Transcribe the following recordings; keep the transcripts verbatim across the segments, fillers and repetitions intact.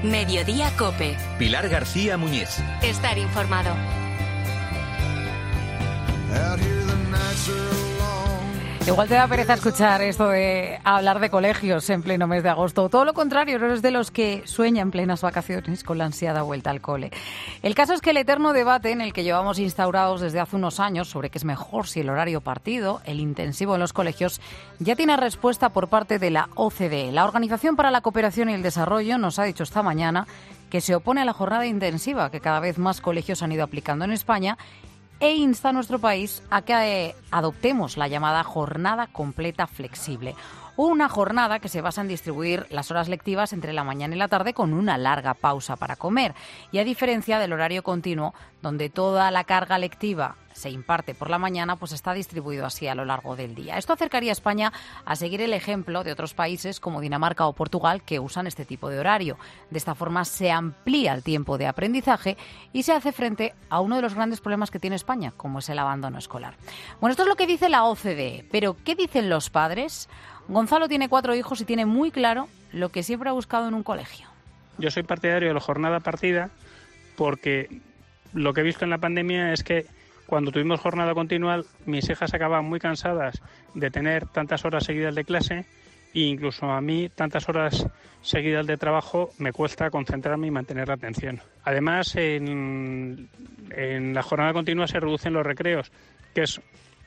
Mediodía COPE. Pilar García Muñiz. Estar informado. Igual te da pereza escuchar esto de hablar de colegios en pleno mes de agosto. Todo lo contrario, eres de los que sueña en plenas vacaciones con la ansiada vuelta al cole. El caso es que el eterno debate en el que llevamos instaurados desde hace unos años sobre qué es mejor, si el horario partido, el intensivo en los colegios, ya tiene respuesta por parte de la O C D E. La Organización para la Cooperación y el Desarrollo nos ha dicho esta mañana que se opone a la jornada intensiva que cada vez más colegios han ido aplicando en España e insta a nuestro país a que adoptemos la llamada jornada completa flexible. Una jornada que se basa en distribuir las horas lectivas entre la mañana y la tarde con una larga pausa para comer. Y a diferencia del horario continuo, donde toda la carga lectiva se imparte por la mañana, pues está distribuido así a lo largo del día. Esto acercaría a España a seguir el ejemplo de otros países como Dinamarca o Portugal que usan este tipo de horario. De esta forma se amplía el tiempo de aprendizaje y se hace frente a uno de los grandes problemas que tiene España, como es el abandono escolar. Bueno, esto es lo que dice la O C D E, pero ¿qué dicen los padres? Gonzalo tiene cuatro hijos y tiene muy claro lo que siempre ha buscado en un colegio. Yo soy partidario de la jornada partida porque lo que he visto en la pandemia es que cuando tuvimos jornada continua, mis hijas acababan muy cansadas de tener tantas horas seguidas de clase e incluso a mí tantas horas seguidas de trabajo me cuesta concentrarme y mantener la atención. Además, en, en la jornada continua se reducen los recreos, que es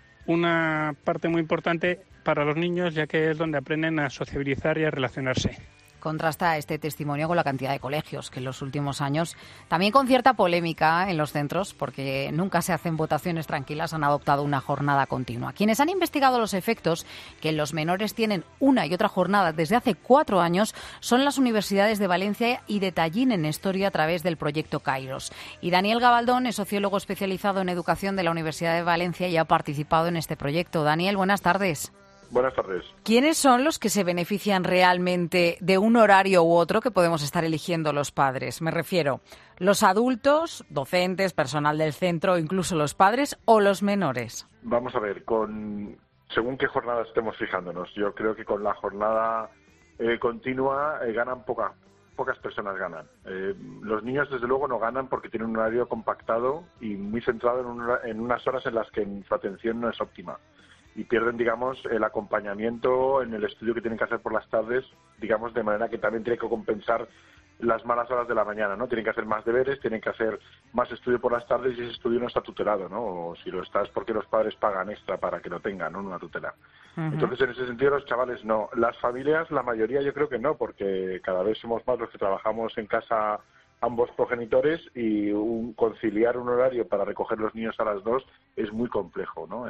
una parte muy importante para los niños, ya que es donde aprenden a sociabilizar y a relacionarse. Contrasta este testimonio con la cantidad de colegios que en los últimos años, también con cierta polémica en los centros, porque nunca se hacen votaciones tranquilas, han adoptado una jornada continua. Quienes han investigado los efectos que los menores tienen una y otra jornada desde hace cuatro años son las universidades de Valencia y de Tallinn en Estoria a través del proyecto Kairos. Y Daniel Gabaldón es sociólogo especializado en educación de la Universidad de Valencia y ha participado en este proyecto. Daniel, buenas tardes. Buenas tardes. ¿Quiénes son los que se benefician realmente de un horario u otro que podemos estar eligiendo los padres? Me refiero, ¿los adultos, docentes, personal del centro, incluso los padres o los menores? Vamos a ver, con según qué jornada estemos fijándonos. Yo creo que con la jornada eh, continua eh, ganan poca, pocas personas ganan. Eh, los niños, desde luego, no ganan porque tienen un horario compactado y muy centrado en, un, en unas horas en las que su atención no es óptima. Y pierden, digamos, el acompañamiento en el estudio que tienen que hacer por las tardes, digamos, de manera que también tienen que compensar las malas horas de la mañana, ¿no? Tienen que hacer más deberes, tienen que hacer más estudio por las tardes y ese estudio no está tutelado, ¿no? O si lo está es porque los padres pagan extra para que lo tengan, ¿no? Una tutela. Uh-huh. Entonces, en ese sentido, los chavales no. Las familias, la mayoría yo creo que no, porque cada vez somos más los que trabajamos en casa ambos progenitores y un, conciliar un horario para recoger los niños a las dos es muy complejo, ¿no?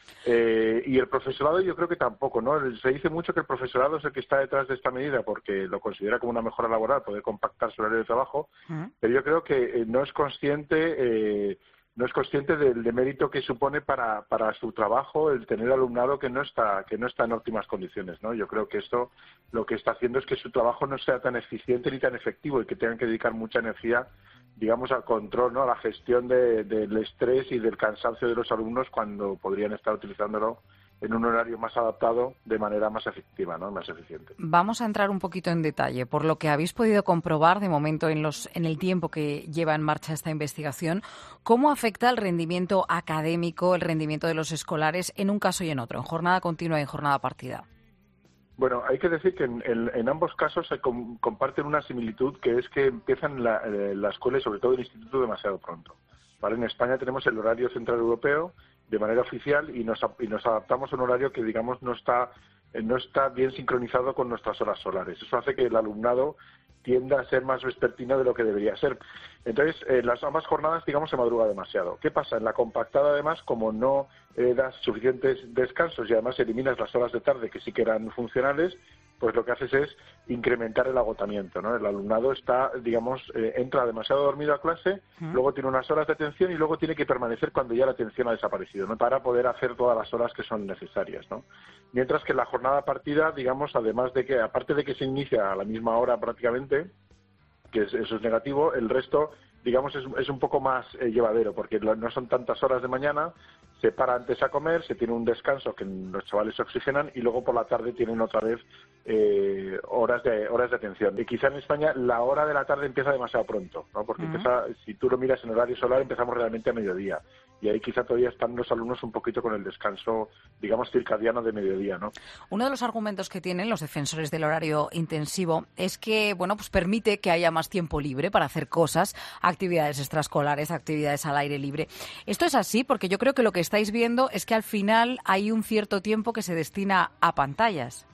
Eh, y el profesorado yo creo que tampoco, ¿no? Se dice mucho que el profesorado es el que está detrás de esta medida porque lo considera como una mejora laboral, poder compactar su horario de trabajo, uh-huh. Pero yo creo que eh, no es consciente... Eh, no es consciente del demérito que supone para, para su trabajo el tener alumnado que no está que no está en óptimas condiciones, ¿no? Yo creo que esto lo que está haciendo es que su trabajo no sea tan eficiente ni tan efectivo y que tengan que dedicar mucha energía, digamos, al control, ¿no? A la gestión de, del estrés y del cansancio de los alumnos cuando podrían estar utilizándolo en un horario más adaptado de manera más efectiva, ¿no? Más eficiente. Vamos a entrar un poquito en detalle. Por lo que habéis podido comprobar de momento en, los, en el tiempo que lleva en marcha esta investigación, ¿cómo afecta el rendimiento académico, el rendimiento de los escolares en un caso y en otro, en jornada continua y en jornada partida? Bueno, hay que decir que en, en, en ambos casos se com, comparten una similitud, que es que empiezan la, eh, la escuela y sobre todo el instituto demasiado pronto. ¿Vale? En España tenemos el horario central europeo de manera oficial y nos, y nos adaptamos a un horario que, digamos, no está, no está bien sincronizado con nuestras horas solares. Eso hace que el alumnado tienda a ser más vespertino de lo que debería ser. Entonces, en eh, las ambas jornadas, digamos, se madruga demasiado. ¿Qué pasa? En la compactada, además, como no eh, das suficientes descansos y además eliminas las horas de tarde que sí que eran funcionales, pues lo que haces es incrementar el agotamiento, ¿no? El alumnado está, digamos, eh, entra demasiado dormido a clase, uh-huh. Luego tiene unas horas de atención y luego tiene que permanecer cuando ya la atención ha desaparecido, ¿no? Para poder hacer todas las horas que son necesarias, ¿no? Mientras que la jornada partida, digamos, además de que, aparte de que se inicia a la misma hora prácticamente, que es, eso es negativo, el resto, digamos, es, es un poco más eh, llevadero, porque no son tantas horas de mañana, se para antes a comer, se tiene un descanso que los chavales se oxigenan y luego por la tarde tienen otra vez eh, horas de horas de atención. Y quizá en España la hora de la tarde empieza demasiado pronto, ¿no? Porque uh-huh. empieza, si tú lo miras en horario solar, empezamos realmente a mediodía. Y ahí quizá todavía están los alumnos un poquito con el descanso, digamos, circadiano de mediodía, ¿no? Uno de los argumentos que tienen los defensores del horario intensivo es que, bueno, pues permite que haya más tiempo libre para hacer cosas, actividades extraescolares, actividades al aire libre. Esto es así porque yo creo que lo que estáis viendo es que al final hay un cierto tiempo que se destina a pantallas.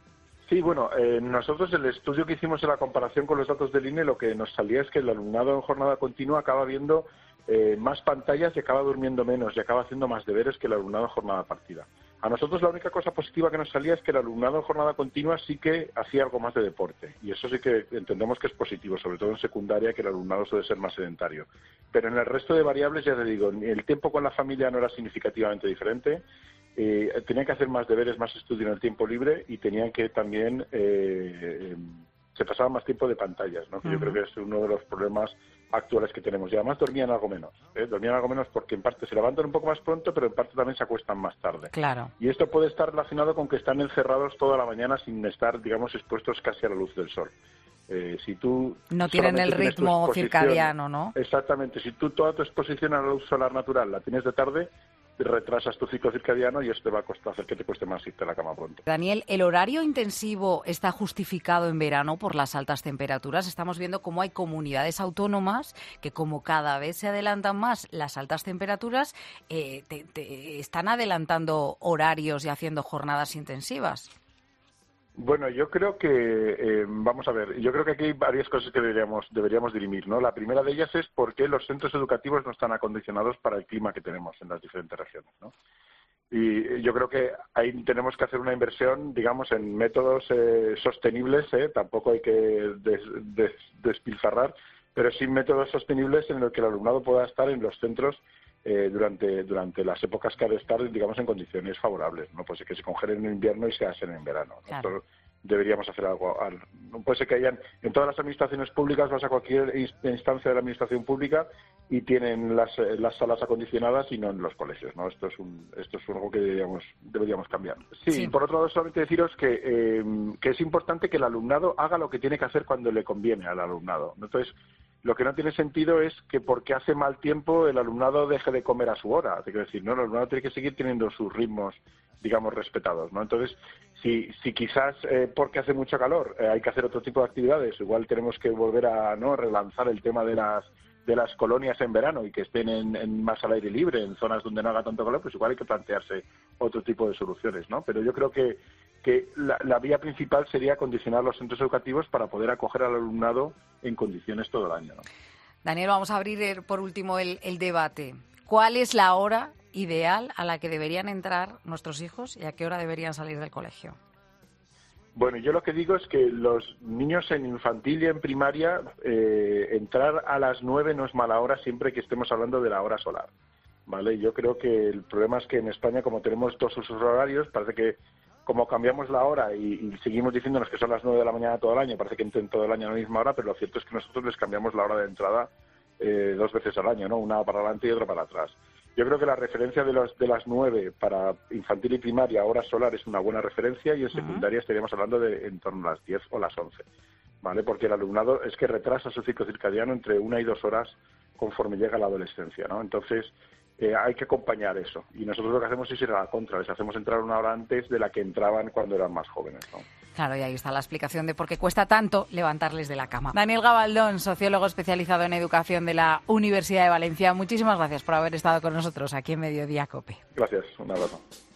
Sí, bueno, eh, nosotros el estudio que hicimos en la comparación con los datos del I N E, lo que nos salía es que el alumnado en jornada continua acaba viendo eh, más pantallas y acaba durmiendo menos y acaba haciendo más deberes que el alumnado en jornada partida. A nosotros la única cosa positiva que nos salía es que el alumnado en jornada continua sí que hacía algo más de deporte y eso sí que entendemos que es positivo, sobre todo en secundaria, que el alumnado suele ser más sedentario. Pero en el resto de variables, ya te digo, el tiempo con la familia no era significativamente diferente. Eh, tenían que hacer más deberes, más estudio en el tiempo libre y tenían que también eh, eh, se pasaban más tiempo de pantallas, ¿no? Que uh-huh. yo creo que es uno de los problemas actuales que tenemos. Y además dormían algo menos, ¿eh? Dormían algo menos porque en parte se levantan un poco más pronto, pero en parte también se acuestan más tarde. Claro. Y esto puede estar relacionado con que están encerrados toda la mañana sin estar, digamos, expuestos casi a la luz del sol. Eh, si tú no tienen el ritmo circadiano, ¿no? Exactamente. Si tú toda tu exposición a la luz solar natural la tienes de tarde, retrasas tu ciclo circadiano y esto te va a costar hacer que te cueste más irte a la cama pronto. Daniel, ¿el horario intensivo está justificado en verano por las altas temperaturas? Estamos viendo cómo hay comunidades autónomas que, como cada vez se adelantan más las altas temperaturas, eh, te, te están adelantando horarios y haciendo jornadas intensivas. Bueno, yo creo que, eh, vamos a ver, yo creo que aquí hay varias cosas que deberíamos deberíamos dirimir, ¿no? La primera de ellas es por qué los centros educativos no están acondicionados para el clima que tenemos en las diferentes regiones, ¿no? Y yo creo que ahí tenemos que hacer una inversión, digamos, en métodos eh, sostenibles, ¿eh? Tampoco hay que des, des, despilfarrar, pero sí métodos sostenibles en los que el alumnado pueda estar en los centros Eh, durante durante las épocas que ha de estar, digamos, en condiciones favorables. No puede ser que se congelen en invierno y se hacen en verano. Claro. Esto deberíamos hacer algo. No puede ser que hayan, en todas las administraciones públicas, vas a cualquier instancia de la administración pública y tienen las, las salas acondicionadas y no en los colegios, ¿no? Esto es un esto es algo que deberíamos deberíamos cambiar. Sí, sí. Por otro lado, solamente deciros que, eh, que es importante que el alumnado haga lo que tiene que hacer cuando le conviene al alumnado. Entonces, lo que no tiene sentido es que porque hace mal tiempo el alumnado deje de comer a su hora. Te quiero decir, no, el alumnado tiene que seguir teniendo sus ritmos, digamos, respetados, ¿no? Entonces, si, si quizás eh, porque hace mucho calor eh, hay que hacer otro tipo de actividades, igual tenemos que volver a no relanzar el tema de las de las colonias en verano y que estén en, en más al aire libre, en zonas donde no haga tanto calor, pues igual hay que plantearse otro tipo de soluciones, ¿no? Pero yo creo que que la, la vía principal sería condicionar los centros educativos para poder acoger al alumnado en condiciones todo el año, ¿no? Daniel, vamos a abrir por último el, el debate. ¿Cuál es la hora ideal a la que deberían entrar nuestros hijos y a qué hora deberían salir del colegio? Bueno, yo lo que digo es que los niños en infantil y en primaria, eh, entrar a las nueve no es mala hora siempre que estemos hablando de la hora solar, ¿vale? Yo creo que el problema es que en España, como tenemos dos usos horarios, parece que como cambiamos la hora y, y seguimos diciéndonos que son las nueve de la mañana todo el año, parece que entren todo el año a la misma hora, pero lo cierto es que nosotros les cambiamos la hora de entrada eh, dos veces al año, ¿no? Una para adelante y otra para atrás. Yo creo que la referencia de, los, de las nueve para infantil y primaria, hora solar, es una buena referencia, y en secundaria uh-huh. estaríamos hablando de en torno a las diez o las once, ¿vale? Porque el alumnado es que retrasa su ciclo circadiano entre una y dos horas conforme llega a la adolescencia, ¿no? Entonces, eh, hay que acompañar eso. Y nosotros lo que hacemos es ir a la contra, les hacemos entrar una hora antes de la que entraban cuando eran más jóvenes, ¿no? Claro, y ahí está la explicación de por qué cuesta tanto levantarles de la cama. Daniel Gabaldón, sociólogo especializado en educación de la Universidad de Valencia, muchísimas gracias por haber estado con nosotros aquí en Mediodía COPE. Gracias, un abrazo.